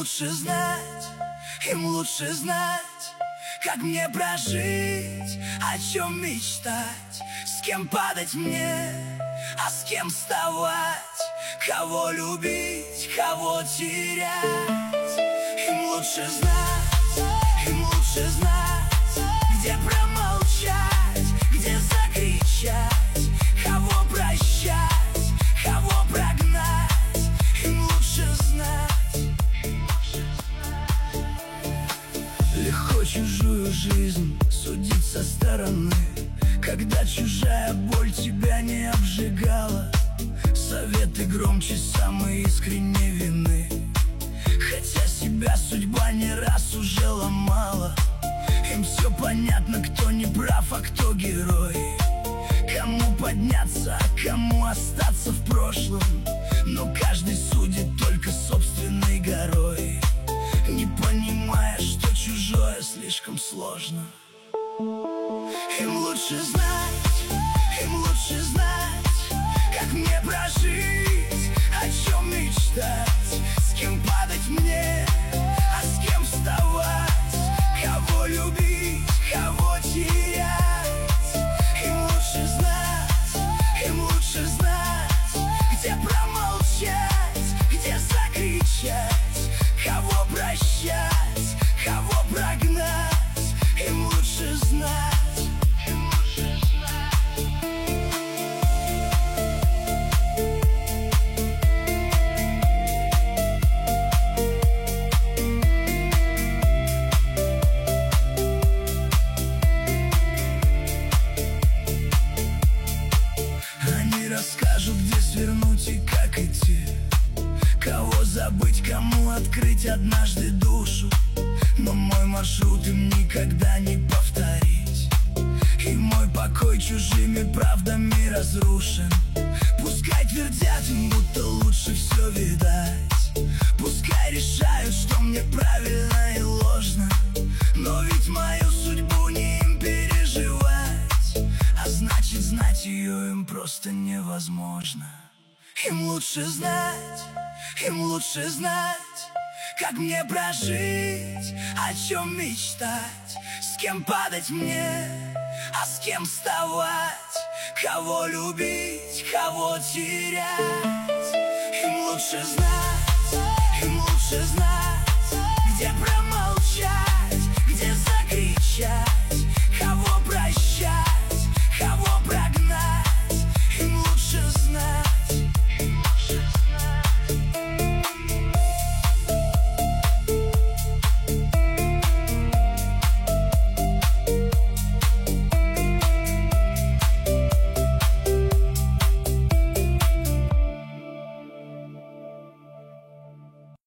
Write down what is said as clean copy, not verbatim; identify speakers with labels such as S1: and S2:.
S1: им лучше знать, как мне прожить, о чем мечтать, с кем падать мне, а с кем вставать, кого любить, кого терять. Им лучше знать, где промолчать, где закричать, кого прощать, кого прогнать. Им лучше знать. Легко чужую жизнь судить со стороны, когда чужая боль тебя не обжигала. Советы громче самой искренней вины, хотя себя судьба не раз уже ломала. Им все понятно, кто не прав, а кто герой, кому подняться, а кому остаться в прошлом. Но каждый судит только собственной горой, не понимая, что чужое слишком сложно. Им лучше знать, как мне прожить, о чем мечтать, с кем падать мне, а с кем вставать, кого любить, кого терять. Им лучше знать, где промолчать, где закричать, кого прощать, кого прогнать. Им лучше знать. Расскажут, где свернуть и как идти, кого забыть, кому открыть однажды душу. Но мой маршрут им никогда не повторить, и мой покой чужими правдами разрушен. Пускай твердят им, будто лучше все видать, пускай решают, что мне правильно и ложно, но ведь мою судьбу не им переживать, а значит, знать ее им просто невозможно. Им лучше знать, как мне прожить, о чем мечтать, с кем падать мне, а с кем вставать, кого любить, кого терять. Им лучше знать.